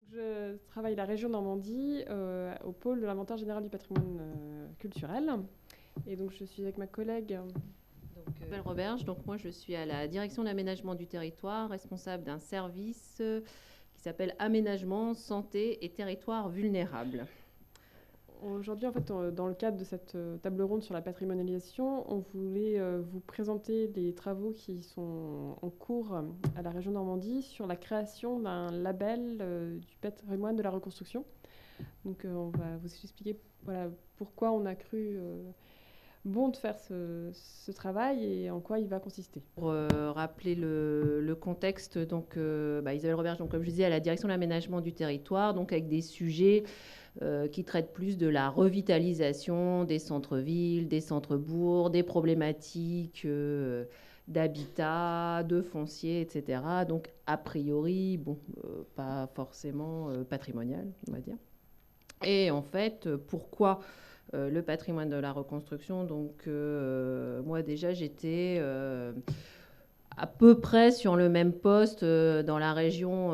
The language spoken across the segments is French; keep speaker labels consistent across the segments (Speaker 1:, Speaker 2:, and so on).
Speaker 1: Je travaille à la région Normandie, au pôle de l'inventaire général du patrimoine culturel. Et donc, je suis avec ma collègue.
Speaker 2: Isabelle Roberge, donc moi je suis à la direction de l'aménagement du territoire, responsable d'un service qui s'appelle Aménagement, Santé et Territoires Vulnérables.
Speaker 1: Aujourd'hui, en fait, dans le cadre de cette table ronde sur la patrimonialisation, on voulait vous présenter les travaux qui sont en cours à la région Normandie sur la création d'un label du patrimoine de la reconstruction. Donc, on va vous expliquer pourquoi on a cru bon de faire ce travail et en quoi il va consister.
Speaker 2: Pour rappeler le contexte, donc Isabelle Roberge, donc, comme je disais, à la direction de l'aménagement du territoire, donc avec des sujets qui traitent plus de la revitalisation des centres-villes, des centres-bourgs, des problématiques d'habitat, de foncier, etc. Donc, a priori, pas forcément patrimonial, on va dire. Et en fait, pourquoi le patrimoine de la reconstruction? Donc, moi, déjà, j'étais à peu près sur le même poste dans la région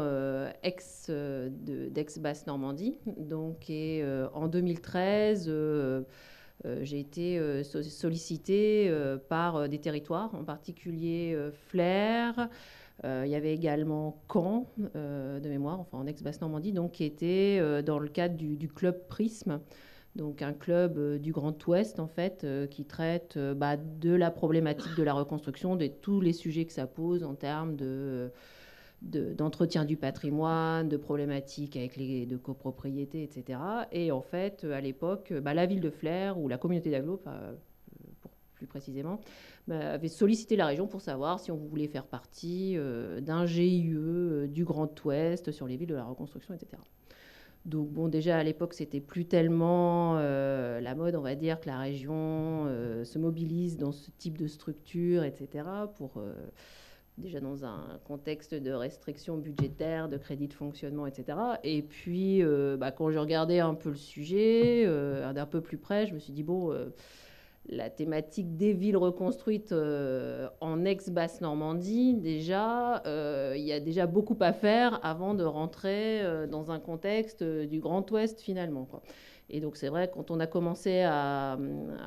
Speaker 2: d'Aix-Basse-Normandie. Donc, en 2013, j'ai été sollicitée par des territoires, en particulier Flers. Il y avait également Caen, de mémoire, enfin en Aix-Basse-Normandie, donc qui était dans le cadre du club Prisme, donc un club du Grand Ouest en fait, qui traite de la problématique de la reconstruction, de tous les sujets que ça pose en termes d'entretien du patrimoine, de problématiques avec de copropriété, etc. Et en fait, à l'époque, la ville de Flers ou la communauté d'agglo, pour plus précisément, avait sollicité la région pour savoir si on voulait faire partie d'un GIE du Grand Ouest sur les villes de la reconstruction, etc. Donc bon, déjà à l'époque, c'était plus tellement la mode, on va dire, que la région se mobilise dans ce type de structure, etc. Pour déjà dans un contexte de restrictions budgétaires, de crédits de fonctionnement, etc. Et puis, quand je regardais un peu le sujet d'un peu plus près, je me suis dit la thématique des villes reconstruites en ex-Basse-Normandie, déjà, il y a déjà beaucoup à faire avant de rentrer dans un contexte du Grand Ouest, finalement, quoi. Et donc, c'est vrai, quand on a commencé à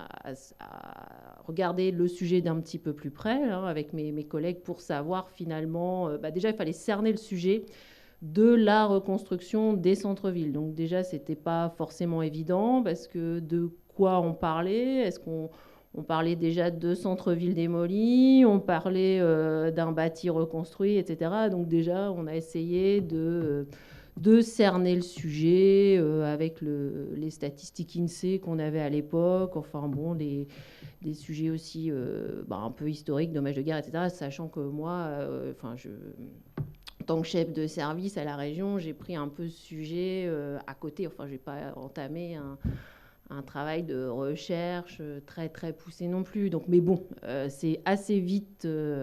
Speaker 2: regarder le sujet d'un petit peu plus près, hein, avec mes collègues, pour savoir, finalement, déjà, il fallait cerner le sujet de la reconstruction des centres-villes. Donc déjà, c'était pas forcément évident parce que de quoi on parlait? Est-ce qu'on parlait déjà de centres-villes démolis? On parlait d'un bâti reconstruit, etc. Donc déjà, on a essayé de cerner le sujet avec les statistiques INSEE qu'on avait à l'époque. Enfin bon, des sujets aussi un peu historiques, dommages de guerre, etc. Sachant que moi, en tant que chef de service à la région, j'ai pris un peu ce sujet à côté. Enfin, je n'ai pas entamé un travail de recherche très, très poussé non plus. Donc, mais bon, c'est assez vite...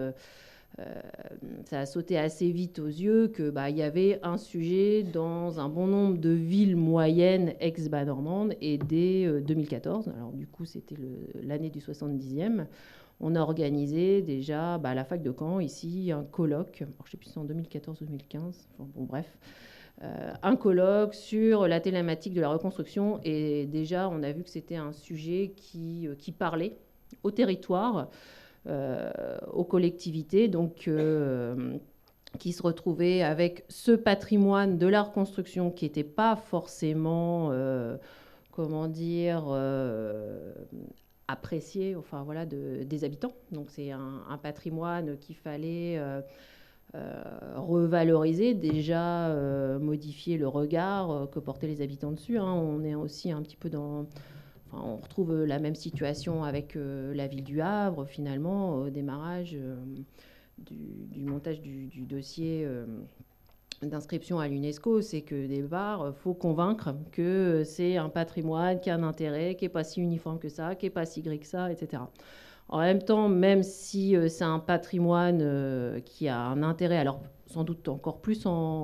Speaker 2: ça a sauté assez vite aux yeux que y avait un sujet dans un bon nombre de villes moyennes ex-Bas-Normande et dès 2014, alors du coup c'était l'année du 70e, on a organisé déjà à la fac de Caen ici un colloque, alors, je ne sais plus si c'est en 2014-2015, enfin, bon bref, un colloque sur la thématique de la reconstruction et déjà on a vu que c'était un sujet qui parlait au territoire, aux collectivités, donc qui se retrouvaient avec ce patrimoine de la reconstruction qui n'était pas forcément, comment dire, apprécié, enfin voilà, des habitants. Donc c'est un patrimoine qu'il fallait revaloriser, déjà modifier le regard que portaient les habitants dessus, hein. On est aussi un petit peu dans... Enfin, on retrouve la même situation avec la ville du Havre, finalement, au démarrage du montage du dossier d'inscription à l'UNESCO. C'est que des bars, il faut convaincre que c'est un patrimoine qui a un intérêt, qui n'est pas si uniforme que ça, qui n'est pas si gris que ça, etc. En même temps, même si c'est un patrimoine qui a un intérêt, alors sans doute encore plus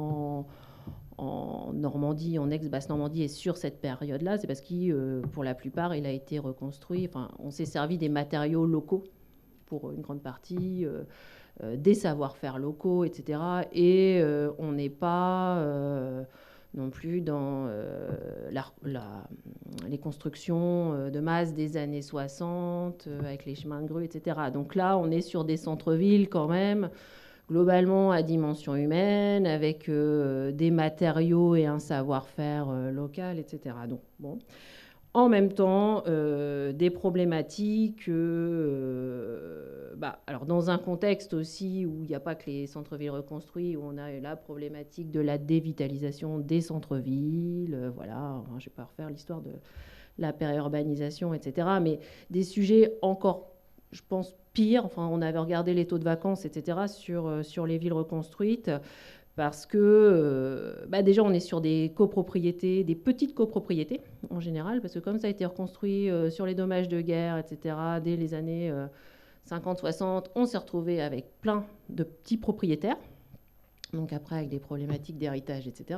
Speaker 2: en Normandie, en ex-Basse-Normandie et sur cette période-là, c'est parce que pour la plupart, il a été reconstruit. Enfin, on s'est servi des matériaux locaux pour une grande partie, des savoir-faire locaux, etc. Et on n'est pas non plus dans les constructions de masse des années 60, avec les chemins de grue, etc. Donc là, on est sur des centres-villes quand même, globalement à dimension humaine, avec des matériaux et un savoir-faire local, etc. Donc, bon. En même temps, des problématiques, alors dans un contexte aussi où il n'y a pas que les centres-villes reconstruits, où on a la problématique de la dévitalisation des centres-villes, voilà, enfin, je ne vais pas refaire l'histoire de la périurbanisation, etc., mais des sujets encore, je pense, pires. Enfin, on avait regardé les taux de vacances, etc., sur les villes reconstruites, parce que déjà, on est sur des copropriétés, des petites copropriétés en général, parce que comme ça a été reconstruit sur les dommages de guerre, etc., dès les années 50-60, on s'est retrouvé avec plein de petits propriétaires, donc après avec des problématiques d'héritage, etc.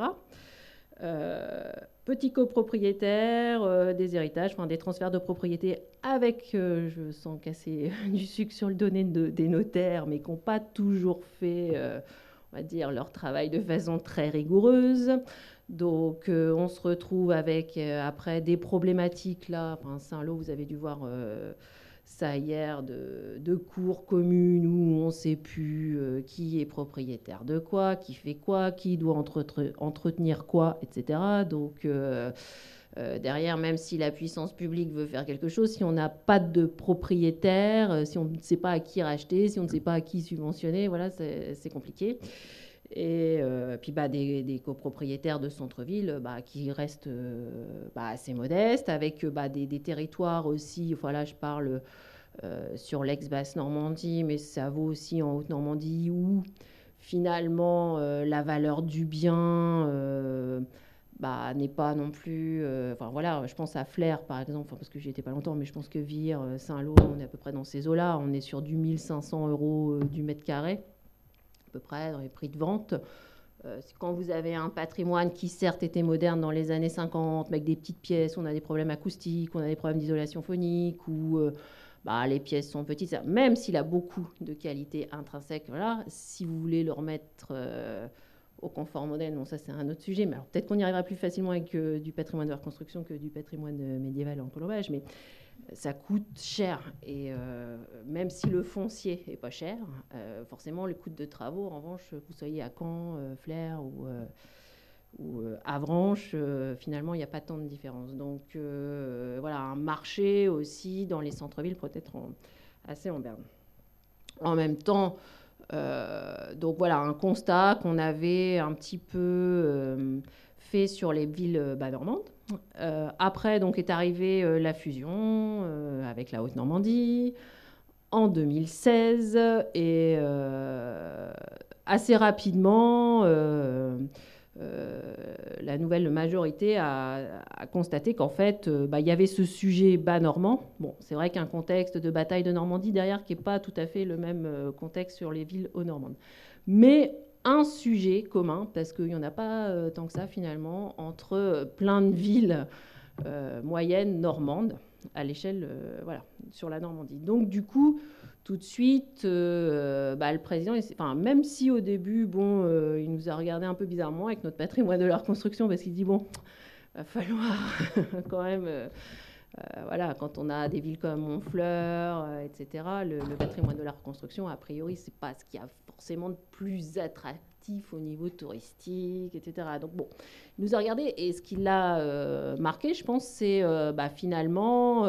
Speaker 2: Petits copropriétaires, des héritages, enfin des transferts de propriété avec, je sens casser du sucre sur le donné des notaires, mais qui n'ont pas toujours fait on va dire, leur travail de façon très rigoureuse. Donc, on se retrouve avec, après, des problématiques, là, enfin, Saint-Lô, vous avez dû voir ça hier, de cours communes où on ne sait plus qui est propriétaire de quoi, qui fait quoi, qui doit entretenir quoi, etc. Donc, derrière, même si la puissance publique veut faire quelque chose, si on n'a pas de propriétaire, si on ne sait pas à qui racheter, si on ne sait pas à qui subventionner, voilà, c'est compliqué. Et puis des copropriétaires de centre-ville qui restent assez modestes, avec des territoires aussi, voilà, je parle sur l'ex-Basse-Normandie, mais ça vaut aussi en Haute-Normandie, où finalement la valeur du bien n'est pas non plus... Enfin voilà, je pense à Flers par exemple, parce que j'y étais pas longtemps, mais je pense que Vire, Saint-Lô, on est à peu près dans ces eaux-là, on est sur du 1 500 € du mètre carré, à peu près dans les prix de vente. Quand vous avez un patrimoine qui certes était moderne dans les années 50, mais avec des petites pièces, on a des problèmes acoustiques, on a des problèmes d'isolation phonique, ou les pièces sont petites, même s'il a beaucoup de qualités intrinsèques, voilà, si vous voulez le remettre au confort moderne, bon ça c'est un autre sujet, mais alors peut-être qu'on y arrivera plus facilement avec du patrimoine de reconstruction que du patrimoine médiéval en colombage, mais ça coûte cher. Et même si le foncier n'est pas cher, forcément, le coût de travaux, en revanche, que vous soyez à Caen, Flers ou Avranches, finalement, il n'y a pas tant de différence. Donc, voilà, un marché aussi dans les centres-villes peut être assez en berne. En même temps, donc voilà, un constat qu'on avait un petit peu fait sur les villes normandes. Après, donc, est arrivée la fusion avec la Haute-Normandie en 2016 et assez rapidement, la nouvelle majorité a constaté qu'en fait, il y avait ce sujet bas normand. Bon, c'est vrai qu'un contexte de bataille de Normandie derrière qui n'est pas tout à fait le même contexte sur les villes haut normandes. Mais un sujet commun, parce qu'il n'y en a pas tant que ça finalement, entre plein de villes moyennes normandes à l'échelle, voilà, sur la Normandie. Donc du coup, tout de suite, le président, même si au début, il nous a regardé un peu bizarrement avec notre patrimoine de la reconstruction, parce qu'il dit, va falloir quand même... voilà, quand on a des villes comme Honfleur, etc., le patrimoine de la reconstruction, a priori, c'est pas ce qu'il y a forcément de plus attractif au niveau touristique, etc. Donc bon, il nous a regardé et ce qui l'a marqué, je pense, c'est finalement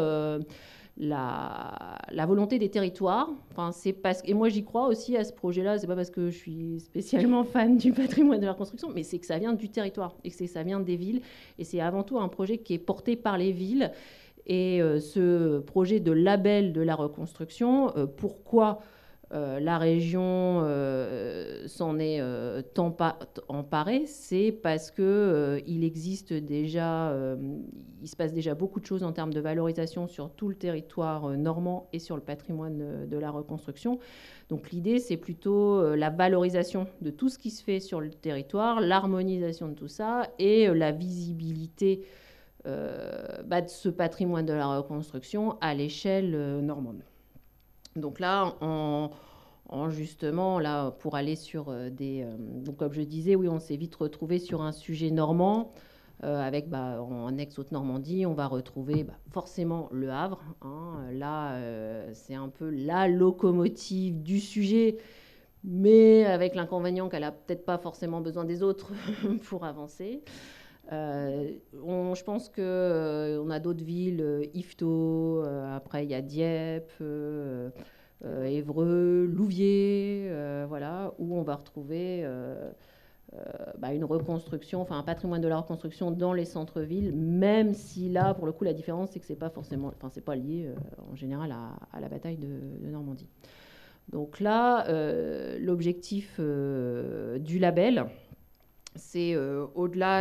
Speaker 2: la volonté des territoires. Enfin, et moi j'y crois aussi à ce projet-là, c'est pas parce que je suis spécialement fan du patrimoine de la reconstruction, mais c'est que ça vient du territoire et que ça vient des villes. Et c'est avant tout un projet qui est porté par les villes. Et ce projet de label de la reconstruction, pourquoi la région s'en est tant emparée, c'est parce qu'il existe déjà, il se passe déjà beaucoup de choses en termes de valorisation sur tout le territoire normand et sur le patrimoine de la reconstruction. Donc l'idée, c'est plutôt la valorisation de tout ce qui se fait sur le territoire, l'harmonisation de tout ça et la visibilité de ce patrimoine de la reconstruction à l'échelle normande. Donc là, justement, là, pour aller sur donc, comme je disais, oui, on s'est vite retrouvé sur un sujet normand. Avec en ex-Haute-Normandie, on va retrouver forcément Le Havre. Là, c'est un peu la locomotive du sujet, mais avec l'inconvénient qu'elle n'a peut-être pas forcément besoin des autres pour avancer. Je pense qu'on a d'autres villes, Yvetot, après il y a Dieppe, Évreux, Louviers, voilà, où on va retrouver une reconstruction, enfin un patrimoine de la reconstruction dans les centres-villes, même si là, pour le coup, la différence, c'est que c'est pas forcément, enfin c'est pas lié en général à la bataille de Normandie. Donc là, l'objectif du label, c'est au-delà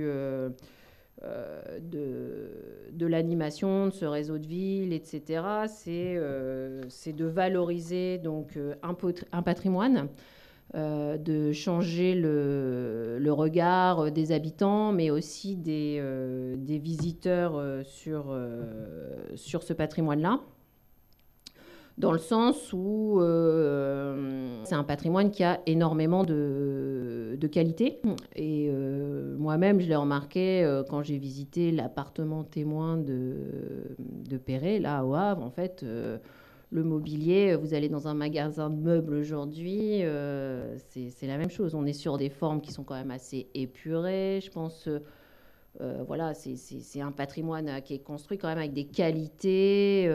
Speaker 2: de l'animation, de ce réseau de villes, etc. C'est de valoriser donc un patrimoine, de changer le regard des habitants, mais aussi des visiteurs sur ce patrimoine-là. Dans le sens où c'est un patrimoine qui a énormément de qualité. Et moi-même, je l'ai remarqué quand j'ai visité l'appartement témoin de Perret, là, au Havre. En fait, le mobilier, vous allez dans un magasin de meubles aujourd'hui, c'est la même chose. On est sur des formes qui sont quand même assez épurées. Je pense... voilà, c'est un patrimoine qui est construit quand même avec des qualités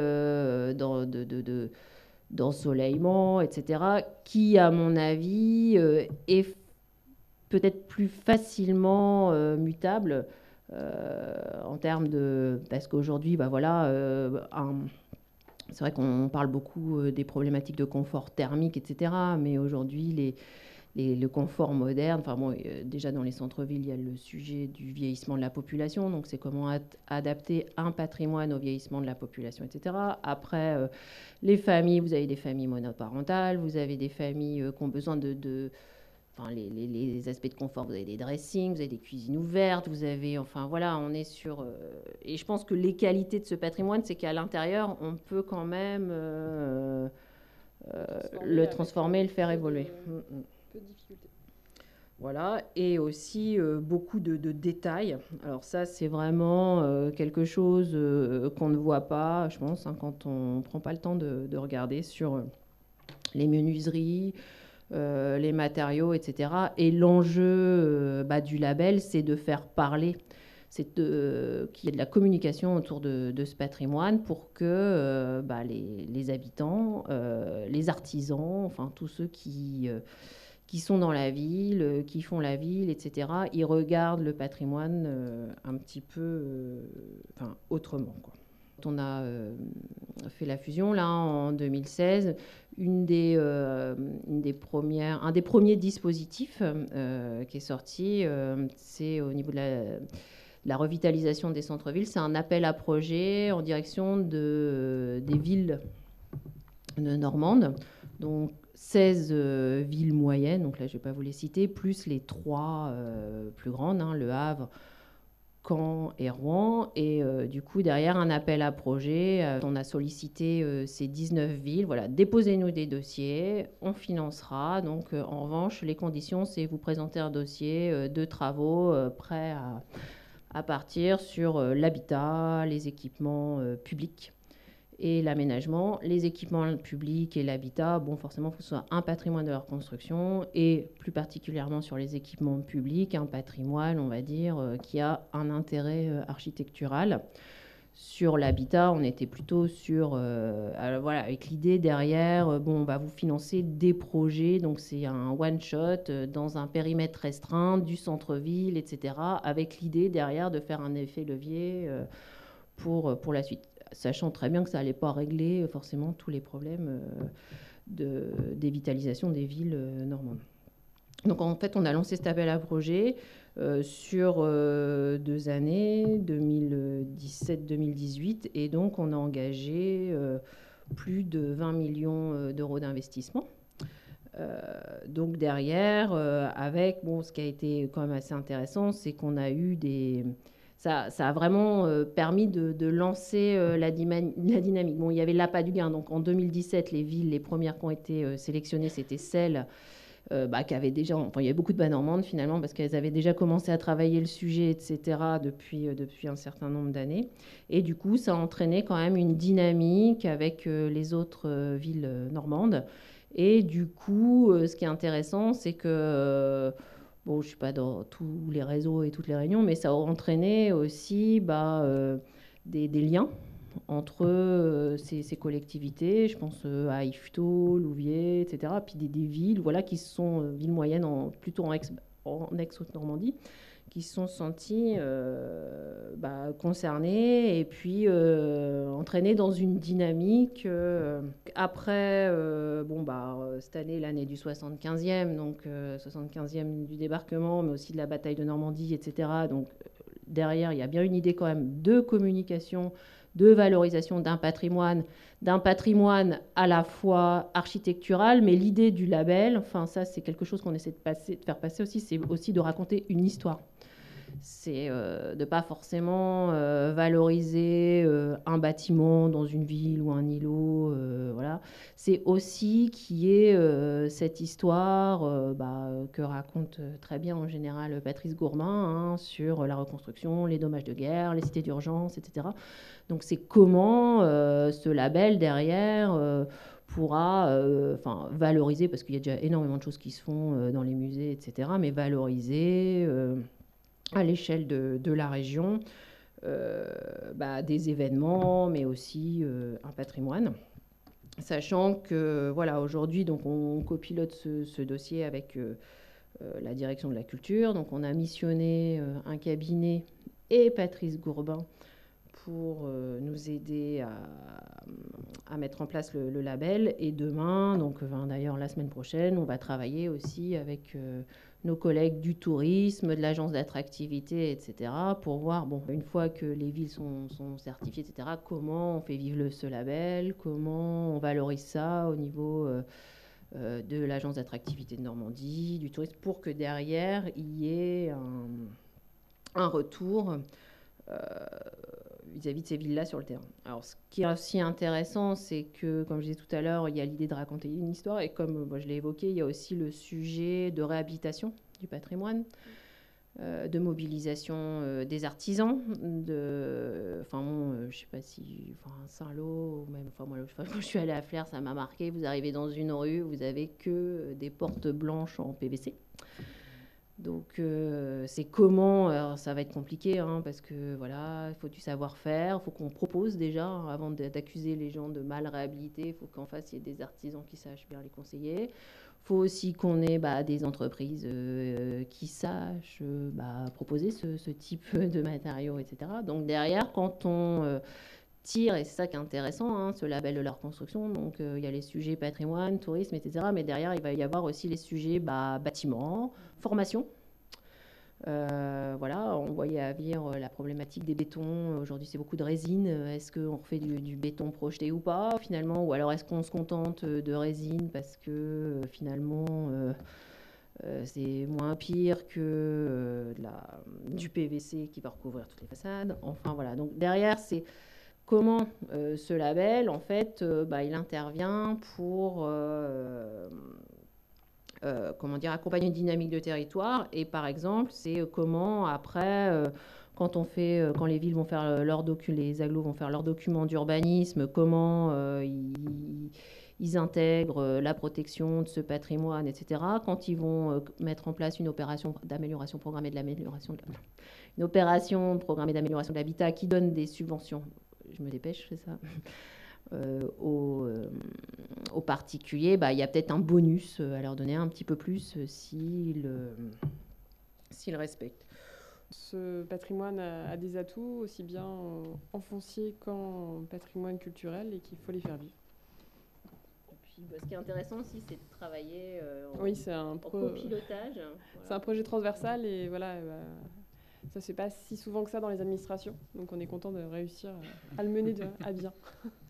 Speaker 2: d'ensoleillement, etc., qui, à mon avis, est peut-être plus facilement mutable en termes de... Parce qu'aujourd'hui, c'est vrai qu'on parle beaucoup des problématiques de confort thermique, etc., mais aujourd'hui, le confort moderne, enfin bon, déjà dans les centres-villes, il y a le sujet du vieillissement de la population, donc c'est comment adapter un patrimoine au vieillissement de la population, etc. Après, les familles, vous avez des familles monoparentales, vous avez des familles qui ont besoin enfin, les aspects de confort, vous avez des dressings, vous avez des cuisines ouvertes, vous avez, enfin voilà, on est sur... et je pense que les qualités de ce patrimoine, c'est qu'à l'intérieur, on peut quand même le transformer, le faire évoluer.
Speaker 1: Peu de difficultés.
Speaker 2: Voilà, et aussi beaucoup de détails. Alors ça, c'est vraiment quelque chose qu'on ne voit pas, je pense, quand on ne prend pas le temps de regarder sur les menuiseries, les matériaux, etc. Et l'enjeu du label, c'est de faire parler, c'est qu'il y ait de la communication autour de ce patrimoine pour que les habitants, les artisans, enfin tous ceux qui sont dans la ville, qui font la ville, etc., ils regardent le patrimoine un petit peu autrement, quoi. On a fait la fusion là en 2016. Un des premiers dispositifs qui est sorti, c'est au niveau de la revitalisation des centres-villes. C'est un appel à projet en direction des villes normandes. Donc 16 villes moyennes, donc là je ne vais pas vous les citer, plus les 3 plus grandes, Le Havre, Caen et Rouen. Et du coup, derrière un appel à projet, on a sollicité ces 19 villes. Voilà, déposez-nous des dossiers, on financera. Donc, en revanche, les conditions, c'est vous présenter un dossier de travaux prêt à partir sur l'habitat, les équipements publics et l'aménagement, les équipements publics et l'habitat. Bon, forcément, il faut que ce soit un patrimoine de leur construction et plus particulièrement sur les équipements publics, un patrimoine, on va dire, qui a un intérêt architectural. Sur l'habitat, on était plutôt sur, voilà, avec l'idée derrière, on va vous financer des projets, donc c'est un one-shot dans un périmètre restreint du centre-ville, etc., avec l'idée derrière de faire un effet levier pour la suite, sachant très bien que ça n'allait pas régler forcément tous les problèmes de dévitalisation des villes normandes. Donc en fait, on a lancé cet appel à projet sur 2 années, 2017-2018, et donc on a engagé plus de 20 millions d'euros d'investissement. Donc derrière, avec, ce qui a été quand même assez intéressant, c'est qu'on a eu ça a vraiment permis de lancer la dynamique. Bon, il y avait l'appât du gain. Donc en 2017, les premières qui ont été sélectionnées, c'était celles qui avaient déjà... Enfin, il y avait beaucoup de bas normandes finalement, parce qu'elles avaient déjà commencé à travailler le sujet, etc., depuis un certain nombre d'années. Et du coup, ça a entraîné quand même une dynamique avec les autres villes normandes. Et du coup, ce qui est intéressant, c'est que... bon, je ne suis pas dans tous les réseaux et toutes les réunions, mais ça a entraîné aussi des liens entre ces collectivités. Je pense à Yvetot, Louviers, etc. Puis des villes voilà, qui sont villes moyennes, plutôt en ex-Haute-Normandie, qui se sont senties concernées et puis entraînées dans une dynamique. Après, cette année, l'année du 75e, donc 75e du débarquement, mais aussi de la bataille de Normandie, etc. Donc derrière, il y a bien une idée quand même de communication, de valorisation d'un patrimoine à la fois architectural, mais l'idée du label, enfin ça c'est quelque chose qu'on essaie de faire passer aussi, c'est aussi de raconter une histoire. C'est de ne pas forcément valoriser un bâtiment dans une ville ou un îlot. Voilà. C'est aussi qu'il y ait cette histoire que raconte très bien en général Patrice Gourmin sur la reconstruction, les dommages de guerre, les cités d'urgence, etc. Donc c'est comment ce label derrière pourra valoriser, parce qu'il y a déjà énormément de choses qui se font dans les musées, etc., mais valoriser à l'échelle de la région des événements, mais aussi un patrimoine. Sachant que voilà, aujourd'hui, donc on copilote ce dossier avec la direction de la culture. Donc on a missionné un cabinet et Patrice Gourbin pour nous aider à mettre en place le label. Et demain, donc d'ailleurs la semaine prochaine, on va travailler aussi avec nos collègues du tourisme, de l'agence d'attractivité, etc., pour voir, une fois que les villes sont certifiées, etc., comment on fait vivre ce label, comment on valorise ça au niveau de l'agence d'attractivité de Normandie, du tourisme, pour que derrière, il y ait un retour vis-à-vis de ces villes-là sur le terrain. Alors, ce qui est aussi intéressant, c'est que, comme je disais tout à l'heure, il y a l'idée de raconter une histoire, et comme je l'ai évoqué, il y a aussi le sujet de réhabilitation du patrimoine, de mobilisation des artisans, je ne sais pas si, Saint-Lô, ou même, moi, quand je suis allée à Flers, ça m'a marqué, vous arrivez dans une rue, vous avez que des portes blanches en PVC. Donc, c'est comment... Alors, ça va être compliqué, parce que, voilà, il faut du savoir-faire. Il faut qu'on propose déjà, avant d'accuser les gens de mal réhabiliter. Il faut qu'en face, il y ait des artisans qui sachent bien les conseiller. Il faut aussi qu'on ait des entreprises qui sachent proposer ce type de matériaux, etc. Donc, derrière, quand on... tire, et c'est ça qui est intéressant, ce label de la reconstruction. Donc, il y a les sujets patrimoine, tourisme, etc. Mais derrière, il va y avoir aussi les sujets bâtiments, formation. On voyait à venir la problématique des bétons. Aujourd'hui, c'est beaucoup de résine. Est-ce qu'on refait du béton projeté ou pas, finalement? Ou alors, est-ce qu'on se contente de résine parce que, finalement... c'est moins pire que du PVC qui va recouvrir toutes les façades. Enfin, voilà. Donc, derrière, c'est... Comment ce label, en fait, il intervient pour accompagner une dynamique de territoire. Et par exemple, c'est comment après, quand les villes vont faire les agglos vont faire leurs documents d'urbanisme, comment ils intègrent la protection de ce patrimoine, etc. Quand ils vont mettre en place une opération d'amélioration programmée une opération programmée d'amélioration de l'habitat qui donne des subventions. Je me dépêche, je fais ça. Aux particuliers, il y a peut-être un bonus à leur donner un petit peu plus s'ils respectent.
Speaker 1: Ce patrimoine a des atouts aussi bien en foncier qu'en patrimoine culturel, et qu'il faut les faire vivre.
Speaker 2: Et puis, ce qui est intéressant aussi, c'est de travailler
Speaker 1: c'est
Speaker 2: en copilotage. Voilà.
Speaker 1: C'est un projet transversal, et voilà... ça ne se fait pas si souvent que ça dans les administrations. Donc on est content de réussir à le mener à bien.